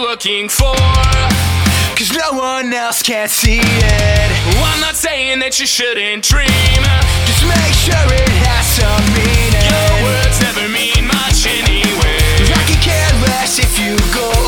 looking for, 'cause no one else can see it. I'm not saying that you shouldn't dream, Just make sure it has some meaning. your words never mean much anyway. I could care less if you go